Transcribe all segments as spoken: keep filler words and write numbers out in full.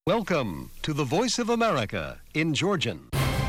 Welcome to the Voice of America in Georgian.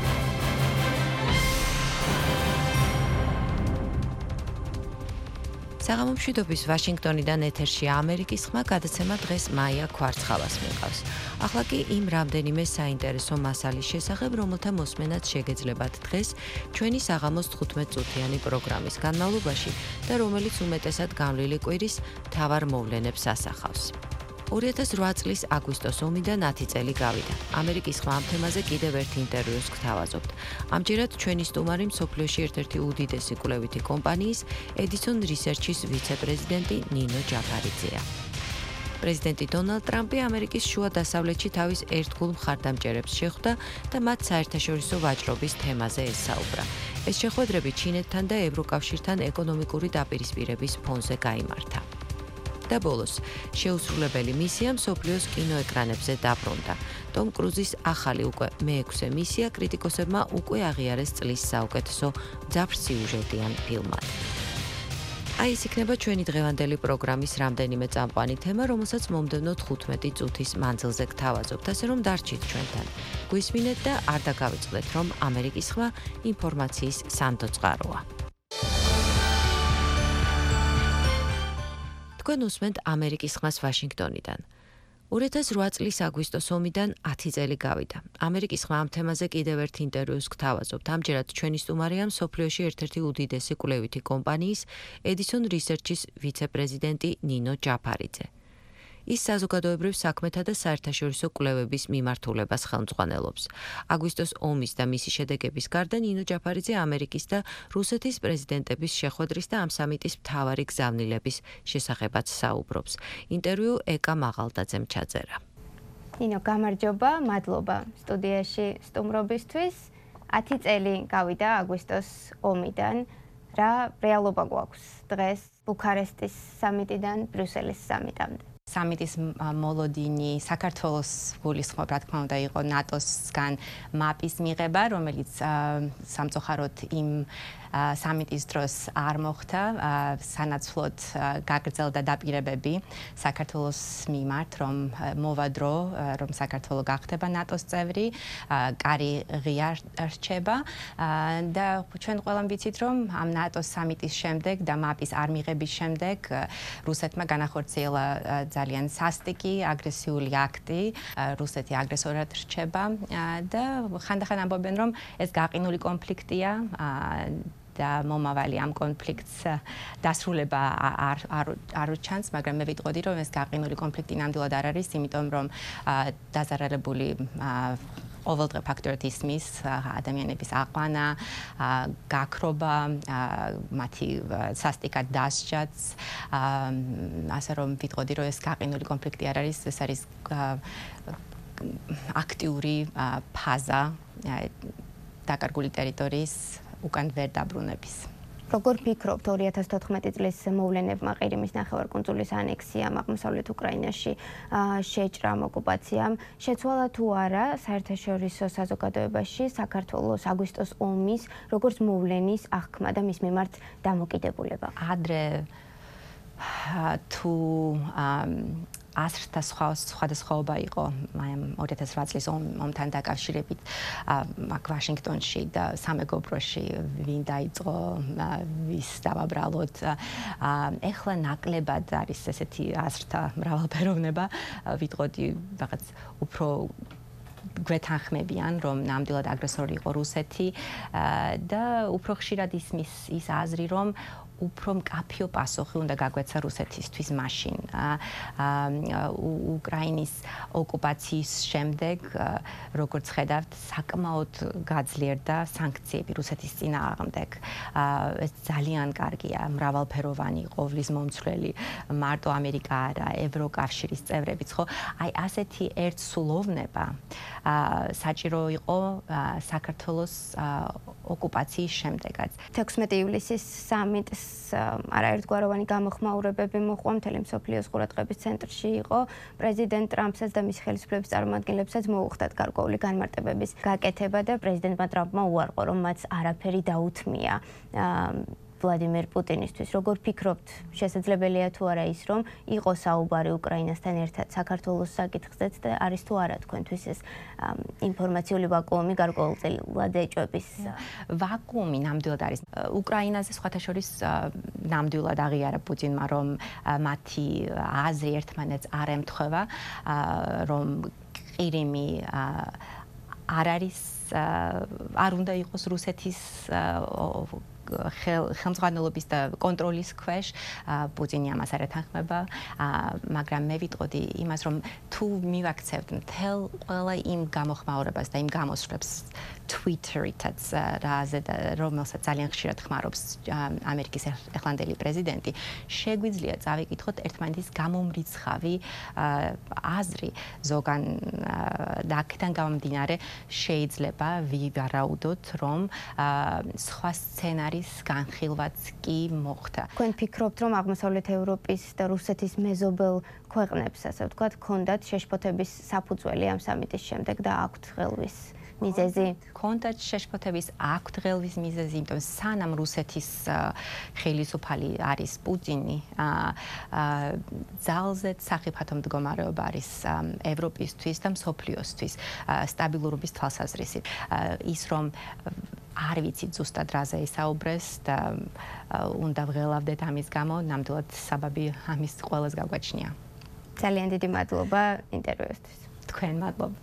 საღამომშვიდობის ვაშინგტონიდან ეთერშია ამერიკის ხმა, გადაცემა დღეს მაია ქვარცხალას მიყავს. ახლა კი იმ რამდენიმე საინტერესო მასალის შესახებ, რომელთა მოსმენაც შეგეძლებათ დღეს ჩვენი საღამოს თხუთმეტ-წუთიანი პროგრამის განმავლობაში და რომელიც უმეტესად გამლილი კვირის მთავარ მოვლენებს ასახავს. ორი ათას რვა წლის აგვისტოს ომიდან ათი წელი გავიდა. ამერიკის ხმა ამ თემაზე კიდევ ერთ ინტერვიუს გთავაზობთ. ამჯერად ჩვენი სტუმარი მსოფლიოში ერთ-ერთი უდიდესი კვლევითი კომპანიის Edison Research-ის ვიცე-პრეზიდენტი ნინო ჯაფარიძეა. პრეზიდენტი დონალდ ტრამპი ამერიკის შუა დასავლეთში თავის ერთგულ მხარდამჭერებს შეხვდა და მათ საერთაშორისო ვაჭრობის თემაზე ესაუბრა. ეს შეხვედრები ჩინეთთან და ევროკავშირთან ეკონომიკური დაპირისპირების ფონზე გაიმართა. და ბოლოს, შეუსრულებელი მისია მსოფლიოს კინოეკრანებზე დაბრუნდა. ტომ კრუზის ახალი უკვე მეექვსე მისია კრიტიკოსებმა უკვე აღიარეს წლის საუკეთესო მძაფრ-სიუჟეტიან ფილმად. აი ეს იქნება ჩვენი დღევანდელი პროგრამის რამდენიმე წამყვანი თემა, რომელსაც მომდევნო თხუთმეტი წუთის მანძილზე გთავაზობთ, ასე რომ დარჩით ჩვენთან. გვისმინეთ და არ დაგავიწყდეთ, რომ ამერიკის ხმა ინფორმაციის სანდოწყაროა. თქვენ უსმენთ ამერიკის ხმას ვაშინგტონიდან. ორი ათას რვა წლის აგვისტოს ომიდან ათი წელი გავიდა. ამერიკის ხმა ამ თემაზე კიდევ ერთ ინტერვიუს გთავაზობთ. ამჯერად ჩვენი სტუმარია მსოფლიოში ერთ-ერთი უდიდესი კვლევითი კომპანიის Edison Research-ის ვიცე-პრეზიდენტი ნინო ჯაფარიძე. ის საზოგადოებრივ საქმეთა და საერთაშორისო კვლევების მიმართულებას ხელმძღვანელობს. აგვისტოს ომის და მისი შედეგების გარდა ნინო ჯაფარიძე ამერიკის და რუსეთის პრეზიდენტების შეხვედრის და ამ სამიტის მთავარი გზავნილების შესახებაც საუბრობს. ინტერვიუ ეკა მაღალდაძემ ჩაწერა. ნინო, გამარჯობა, მადლობა სტუდიაში სტუმრობისთვის. ათი წელი გავიდა აგვისტოს ომიდან. რა რეალობა გვაქვს დღეს ბუქარესტის სამიტიდან ბრიუსელის სამიტამდე? სამიტის მოლოდინი საქართველოს გულისხმობ, რა თქმა უნდა, იყო ნატოსგან მაპის მიღება, რომელიც სამწუხაროდ იმ სამიტის დროს არ მოხდა, სანაცვლოდ გაგრძელდა დაპირებები საქართველოს მიმართ, რომ მოვა დრო, რომ საქართველო გახდება ნატოს წევრი, კარი ღია რჩება და ჩვენ ყველამ ვიცით, რომ ამ ნატოს სამიტის შემდეგ და მაპის არ მიღების შემდეგ რუსეთმა განახორციელა ძალიან სასტიკი, აგრესიული აქტი, რუსეთი აგრესორად რჩება და ხანდახან ამბობენ, რომ ეს გაყინული კონფლიქტია და მომავალი ამ კონფლიქტს დასრულება არ არ არ ჩანს, მაგრამ მე ვიტყოდი, რომ ეს გაყინული კონფლიქტი ნამდვილად არ არის, იმიტომ რომ დაზარალებული ყოველდღე ფაქტორად ისმის ადამიანების აყვანა, გაქრობა, მათი სასტიკად დასჯაც, ასე რომ ვიტყოდი, რომ ეს გაყინული კონფლიქტი არ არის, ეს არის აქტიური ფაზა დაკარგული ტერიტორიის უკან ვერ დაბრუნების. როგორ ფიქრობთ ორი ათას თოთხმეტი წლის მოვლენებმა, ყირიმის ნახევარკუნძულის ანექსიამ, აღმოსავლეთ უკრაინაში შეჭრამ, ოკუპაციამ, შეცვალა თუ არა საერთაშორისო საზოგადოებაში საქართველოს აგვისტოს ომის როგორც მოვლენის აღქმა და მის მიმართ დამოკიდებულება? ადრე თუ ასრთა სხვადასხვაობა იყო ორი ათას რვა წლის ომთან დაკავშირებით აქ ვაშინგტონში და სამეგობროში ვინ დაიწყო, ვის დავაბრალოთ. ეხლა ნაკლებად არის ესეთი ასრთა მრავალფეროვნება, ვიტყოდი რაღაც უფრო გვეთანხმებიან, რომ ნამდვილად აგრესორი იყო რუსეთი და უფრო ხშირად ისმის ის აზრი, რომ უფრო მკაფიო პასუხი უნდა გაგვეცა რუსეთისთვის მაშინ. უკრაინის ოკუპაციის შემდეგ, როგორც ხედავთ, საკმაოდ გაძლიერდა სანქციები რუსეთის წინააღმდეგ. ეს ძალიან კარგია, მრავალფეროვანი, ყოვლის მომცვლელი, მარტო ამერიკა არა, ევროკავშირის წევრებიც, ხო? აი ასეთი ერთსულოვნება საჭირო იყო საქართველოს ოკუპაციის შემდეგაც. თექვსმეტი ივლისის სამიტს არაერთგვაროვანი გამოხმაურებები მოყვა, მთელი მსოფლიოს ყურადღების ცენტრში იყო. პრეზიდენტ ტრამპსაც და მისი ხელისუფლების წარმომადგენლებსაც მოუხდათ გარკვეული განმარტებების გაკეთება და პრეზიდენტმა ტრამპმა უარყო, რომ მათ არაფერი დაუთმია ვლადიმერ პუტინისთვის. როგორ ფიქრობთ, შესაძლებელია თუ არა ის, რომ იყოს საუბარი უკრაინასთან ერთად საქართველოს საკითხზეც და არის თუ არა თქვენთვის ეს ინფორმაციული ვაკუუმი გარკვეულწილად ეჭვების? ვაკუუმი ნამდვილად არის. უკრაინაზე სხვათა შორის ნამდვილად აღიარა პუტინმა, რომ მათი აზრი ერთმანეთს არ ემთხვევა, რომ ყირიმი არ არის არ უნდა იყოს რუსეთის ხელმძღვანელობის და კონტროლის ქვეშ. პუტინი ამას არ ეთანხმება, მაგრამ მე ვიტყოდი იმას, რომ თუ მივაქცევთ მთელ ყველა იმ გამოხმაურებას და იმ გამოსვლებს Twitter-ითაც, რომელსაც ძალიან ხშირად ხმარობს ამერიკის ახლანდელი პრეზიდენტი, შეგვიძლია წავიკითხოთ ერთმანეთის გამომრიცხავი აზრი ზოგან და აქედან გამომდინარე შეიძლება ვივარაუდოთ, რომ სხვა სცენარი განხილვაც კი მოხდა. თქვენ ფიქრობთ, რომ აღმოსავლეთ ევროპის და რუსეთის მეზობელ ქვეყნებს, ასე ვთქვათ, ჰქონდათ შეშფოთების საფუძველი ამ სამიტის შემდეგ და აქვთ ხელვის მიზეზი? ჰქონდათ შეშფოთების, აქვთ ხელვის მიზეზი, იმიტომ სანამ რუსეთის ხელისუფალი არის პუტინი, ძალზედ სახიფათო მდგომარეობა არის ევროპისთვის და მსოფლიოსთვის სტაბილურობის თვალსაზრისით. ის რომ არ ვიცით ზუსტად რაზე ისაუბრეს და უნდა ვღელავდეთ ამის გამო, ნამდვილად საბაბი ამის ყველას გავგვაჩნია. ძალიან დიდი მადლობა ინტერვიუსთვის. თქვენ მადლობა.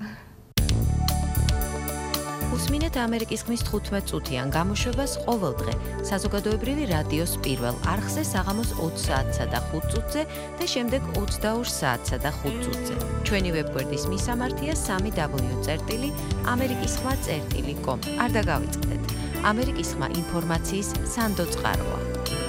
უსმინეთ ამერიკის ხმის თხუთმეტ წუთიან გამოშვებას ყოველდღე საზოგადოებრივი რადიოს პირველ არხზე საღამოს ოც საათსა და ხუთ წუთზე და შემდეგ ოცდაორ საათსა და ხუთ წუთზე. ჩვენი ვებგვერდის მისამართია სამი დაბლიუ წერტილი ამერიკის ხმა წერტილი კომ. არ დაგავიწყდეთ. ამერიკის ხმა ინფორმაციის სანდო წყაროა.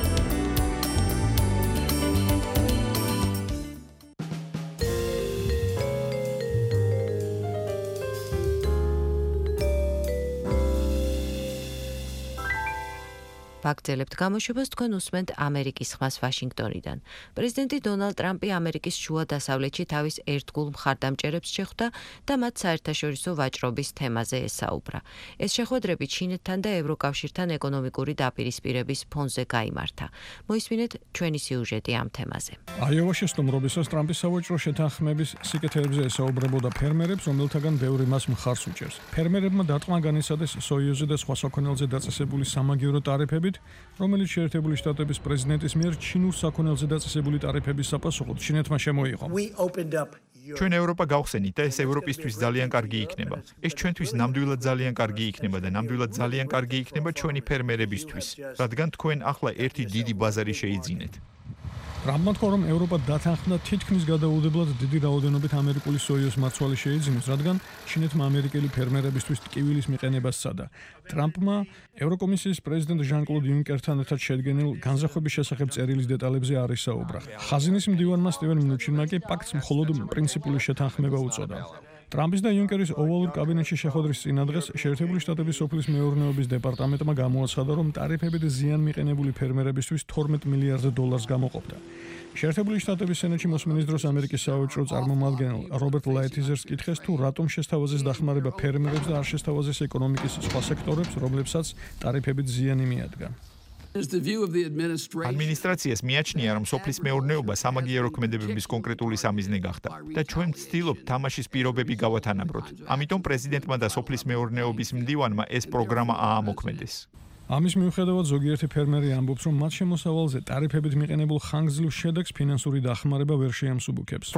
ვაგრძელებთ გამოშვებას, თქვენ უსმენთ ამერიკის ხმას ვაშინგტონიდან. პრეზიდენტი დონალდ ტრამპი ამერიკის შუა დასავლეთში თავის ერთგულ მხარდამჭერებს შეხვდა და მათ საერთაშორისო ვაჭრობის თემაზე ესაუბრა. ეს შეხვედრები ჩინეთთან და ევროკავშირთან ეკონომიკური დაპირისპირების ფონზე გაიმართა. მოისმინეთ ჩვენი სიუჟეტი ამ თემაზე. აიოვაში სტუმრობისას ტრამპი სავაჭრო შეთანხმების სიკეთეებზე ესაუბრებოდა ფერმერებს, რომელთაგან ბევრი მას მხარს უჭერს. ფერმერებმა დარტყმა განიცადეს სოიუზზე და სხვა საქონელზე დაწესებული სამაგიერო ტარიფებით, რომელიც შეერთებული შტატების პრეზიდენტის მიერ ჩინურ საქონელზე დაწესებული ტარიფების საპასუხოდ ჩინეთმა შემოიღო. ჩვენ ევროპა გავხსენით და ეს ევროპისთვის ძალიან კარგი იქნება. ეს ჩვენთვის ნამდვილად ძალიან კარგი იქნება და ნამდვილად ძალიან კარგი იქნება ჩვენი ფერმერებისთვის, რადგან თქვენ ახლა ერთი დიდი ბაზარი შეიძინეთ. ტრამპმა თქვა, რომ ევროპა დათანხმდა თითქმის გადაუდებლად დიდი რაოდენობით ამერიკული სოიოს მარცვალი შეიძინოს, რადგან ჩინეთმა ამერიკელი ფერმერებისთვის ტკივილის მიყენებას სცადა. ტრამპმა ევროკომისიის პრეზიდენტ ჟან-კლოდ იუნკერთან ერთად შედგენილ განზრახვების შესახებ წერილის დეტალებზე არ ისაუბრა. ხაზინის მდივანმა სტივენ მნუჩინმა კი პაქტს მხოლოდ პრინციპული შეთანხმება უწოდა. ტრამპის და იუნკერის ოვალურ კაბინეტში შეხვედრის წინადღეს შეერთებული შტატების სოფლის მეურნეობის დეპარტამენტმა გამოაცხადა, რომ ტარიფებით ზიან მიყენებული ფერმერებისთვის თორმეტ მილიარდ დოლარს გამოყოფდა. შეერთებული შტატების სენატში მოსმენის დროს ამერიკის სავაჭრო წარმომადგენელ რობერტ ლაითიზერს კითხეს, თუ რატომ შესთავაზეს დახმარება ფერმერებს და არ შესთავაზეს ეკონომიკის სხვა სექტორებს, რომლებსაც ტარიფებით ზიანი მიადგა. ადმინისტრაციას მიაჩნია, რომ სოფლის მეურნეობა სამაგიერო ქმედებების კონკრეტული სამიზნე გახდა და ჩვენ ვცდილობთ თამაშის პირობები გავათანაბროთ. ამიტომ პრეზიდენტმა და სოფლის მეურნეობის მდივანმა ეს პროგრამა აამოქმედეს. ამის მიუხედავად ზოგიერთი ფერმერი ამბობს, რომ მათ შემოსავალზე ტარიფებით მიყენებულ ხანგრძლივ შედეგს ფინანსური დახმარება ვერ შეამსუბუქებს.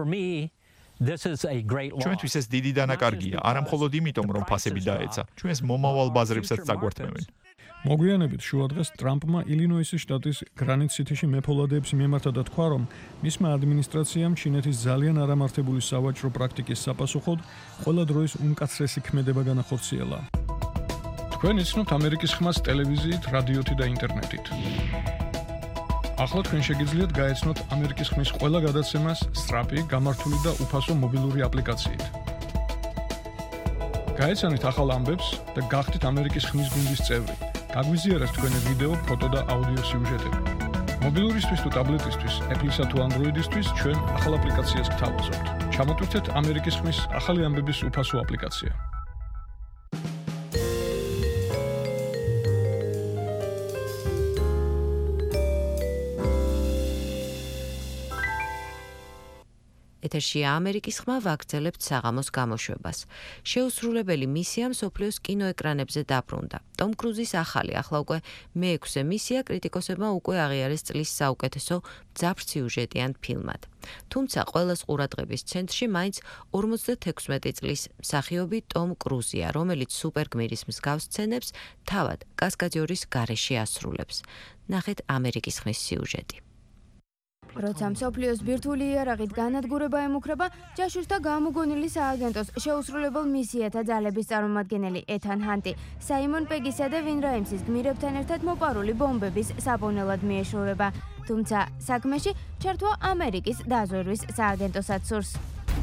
ჩვენთვის ეს დიდი დანაკარგია, არა მხოლოდ იმიტომ, რომ ფასები დაეცა, ჩვენს მომავალ ბაზრებსაც წაგვართმევენ. მოგვიანებით შუადღეს ტრამპმა ილინოისის შტატის გრანიტ სიტიში მეფოლადეებს მიემართა და თქვა, რომ მისმა ადმინისტრაციამ ჩინეთის ძალიან არამართებული სავაჭრო პრაქტიკის საპასუხოდ ყველა დროის უმკაცრესი ქმედება განახორციელა. თქვენ იცნობთ ამერიკის ხმას ტელევიზიით, რადიოთი და ინტერნეტით. ახლა თქვენ შეგიძლიათ გაეცნოთ ამერიკის ხმის ყველა გადაცემას სწრაფი, გამართული და უფასო მობილური აპლიკაციით. გაეცანით ახალ ამბებს და გახდით ამერიკის ხმის გუნდის წევრი. გაგვიზიარეთ თქვენი ვიდეო, ფოტო და აუდიო სიუჟეტები. მობილურისთვის თუ ტაბლეტისთვის, Apple-ისა თუ Android-ისთვის ჩვენ ახალ აპლიკაციას გთავაზობთ. ჩამოტვირთეთ ამერიკის ხმის ახალი ამბების უფასო აპლიკაცია. ეთერშია ამერიკის ხმა, ვაგრძელებთ საღამოს გამოშვებას. შეუსრულებელი მისია მსოფლიოს კინოეკრანებზე დაბრუნდა. ტომ კრუზის ახალი, ახლა უკვე მეექვსე მისია კრიტიკოსებმა უკვე აღიარეს წლის საუკეთესო მძაფრ-სიუჟეტიან ფილმად. თუმცა ყველას ყურადღების ცენტრში მაინც ორმოცდათექვსმეტი წლის მსახიობი ტომ კრუზია, რომელიც სუპერგმირის მსგავს სცენებს თავად კასკადიორის გარეშე ასრულებს. ნახეთ ამერიკის ხმის სიუჟეტი. როცა მსოფლიოს ბირთვული იარაღით განადგურება ემუქრება, ჯაშუშთა გამოგონილი სააგენტოს შეუსრულებელ მისიათა ძალების წარმომადგენელი ეთან ჰანტი, საიმონ პეგისა და ვინ რაიმსის გმირებთან ერთად მოპარული ბომბების საპონელად მიეშურება. თუმცა საქმეში ჩართვა ამერიკის დაზვერვის სააგენტოსაც სურს.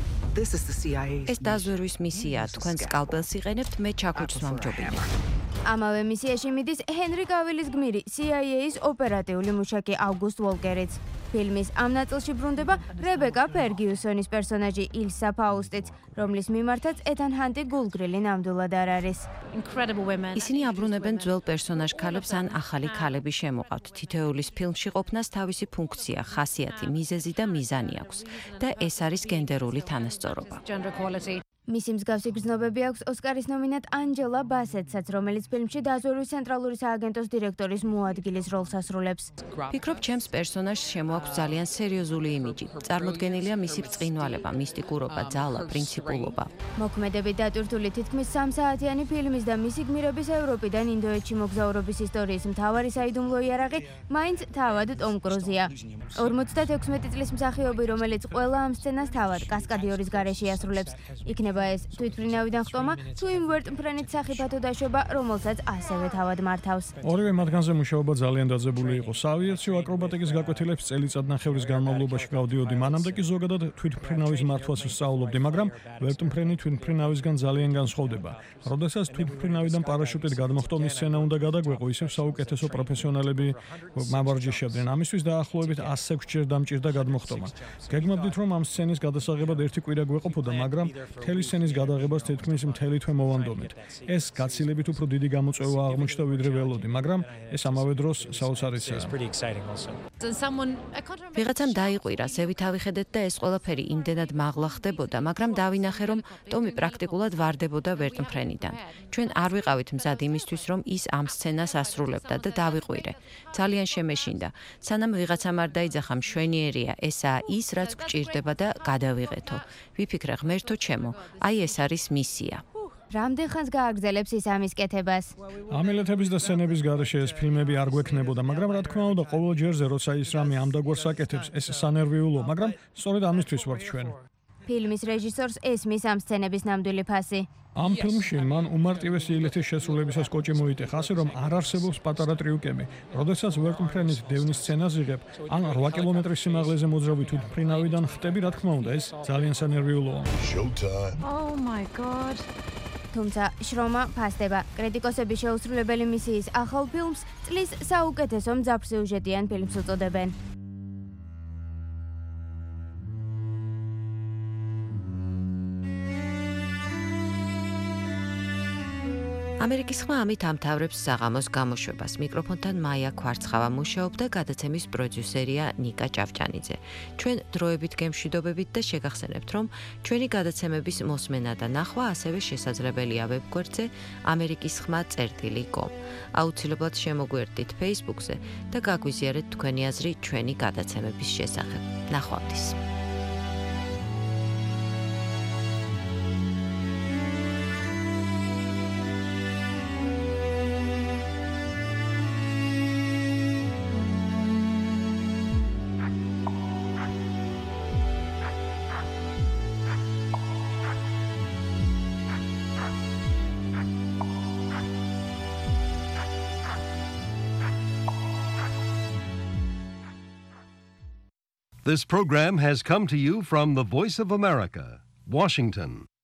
ეს დაზვერვის მისიაა, თქვენ სკალპელს იყენებთ, მე ჩაქუჩს ვამჯობინებ. ამავე მისიაში მიდის ჰენრი გავილის გმირი, სი აი ეის ოპერატიული მუშაკი ავგუსტ ვოლკერიც. ფილმის ამ ნაწილში ბრუნდება რებეკა ფერგიუსონის პერსონაჟი ილსა ფაუსტიც, რომლის მიმართაც ეთან ჰანტი გულგრილი ნამდვილად არ არის. ისინი აბრუნებენ ძველ პერსონაჟ ქალებს ან ახალი ქალები შემოყავთ. თითოეულის ფილმში ყოფნას თავისი ფუნქცია, ხასიათი, მიზეზი და მიზანი აქვს და ეს არის გენდერული თანასწორობა. მისი მსგავსი გრძნობები აქვს ოსკარის ნომინანტ ანჯელა ბასეტსაც, რომელიც ფილმში დაზვერვის ცენტრალური სააგენტოს დირექტორის მოადგილის როლს ასრულებს. ფიქრობ, ჩემს პერსონაჟს შემოაქვს ძალიან სერიოზული იმიჯი. წარმოდგენილია მისი ბრწყინვალება, მისტიკურობა, ძალა, პრინციპულობა. მოქმედებით დატვირთული თითქმის სამსაათიანი ფილმის და მისი გმირების ევროპიდან ინდოეთში მოგზაურობის ისტორიის მთავარი საიდუმლო იარაღი მაინც თავად ტომ კრუზია. ორმოცდათექვსმეტი წლის მსახიობი, რომელიც ყველა ამ სცენას თავად კასკადიორის გარეშე ასრულებს, იქნება ეს თვითმფრინავიდან ხტომა თუ იმ ვერტმფრენით სახიფათო დაშვება, რომელსაც ასევე თავად მართავს. ორივე მათგანზე მუშაობა ძალიან დაძაბული იყო. საავიაციო აკრობატიკის გაკვეთილებს წელიწადნახევრის განმავლობაში გავდიოდი, მანამდე კი ზოგადად თვითმფრინავის მართვას ვსწავლობდი, მაგრამ ვერტმფრენი თვითმფრინავისგან ძალიან განსხვავდება. როდესაც თვითმფრინავიდან პარაშუტით გადმოხტომის სცენა უნდა გადაგვეყო, ისევ საუკეთესო პროფესიონალები მავარჯიშებდნენ. ამისთვის დაახლოებით ასექვსჯერ დამჭირდა გადმოხტომა. გეგმავდით, რომ ამ სცენის გადასაღებად ერთი კვირა გვეყოფოდა, მაგრამ მთელი სცენის გადაღებას თითქმის მთელი თვე მოვანდომეთ. ეს გაცილებით უფრო დიდი გამოწვევა აღმოჩნდა ვიდრე ველოდი, მაგრამ ეს ამავე დროს საოცარიცაა. ვიღაცამ დაიყვირა, ზევით ავიხედეთ და ეს ყველაფერი იმდენად მაღლა ხდებოდა, მაგრამ დავინახე, რომ ტომი პრაქტიკულად ვარდებოდა ვერტმფრენიდან. ჩვენ არ ვიყავით მზად იმისთვის, რომ ის ამ სცენას ასრულებდა და დავიყვირე. ძალიან შემეშინდა. სანამ ვიღაცამ არ დაიძახა, მშვენიერია, ესაა ის, რაც გვჭირდება და გადავიღეთო. ვიფიქრე, ღმერთო ჩემო, აი ეს არის მისია. რამდენ ხანს გააგრძელებს ის ამის კეთებას? ამილეთების და სცენების გარეშე ეს ფილმები არ გვექნებოდა, მაგრამ რა თქმა უნდა, ყოველ ჯერზე როცა ის რამე ამდაგვარს აკეთებს, ეს სანერვიულო, მაგრამ სწორედ ამისთვის ვართ ჩვენ. ფილმის რეჟისორს ესმის ამ სცენების ნამდვილი ფასი. ამ ფილმში მან უმარტივესი ილეთის შესრულებისას კოჭი მოიტეხა, ასე რომ არ არსებობს პატარა ტრიუკები. როდესაც ვერტმფრენის დევნის სცენას იღებ, ან რვა კილომეტრის სიმაღლეზე მოძრავი თვითმფრინავიდან ხტები, რა თქმა უნდა, ეს ძალიან სანერვიულოა. Oh my god. თუმცა შრომა ფასდება. კრიტიკოსები შეუსრულებელი მისიის ახალ ფილმს წლის საუკეთესო მძაფრ-სიუჟეტიან ფილმს უწოდებენ. ამერიკის ხმა ამით ამთავრებს საღამოს გამოშვებას. მიკროფონთან მაია ქვარცხავა მუშაობდა, გადაცემის პროდიუსერია ნიკა ჭავჭანიძე. ჩვენ დროებით გემშვიდობებით და შეგახსენებთ, რომ ჩვენი გადაცემების მოსმენა და ნახვა ასევე შესაძლებელია ვებგვერდზე ამერიკის ხმა წერტილი კომ. აუცილებლად შემოგვერდით Facebook-ზე და გაგვიზიარეთ თქვენი აზრი ჩვენი გადაცემების შესახებ. ნახვამდის. This program has come to you from the Voice of America, Washington.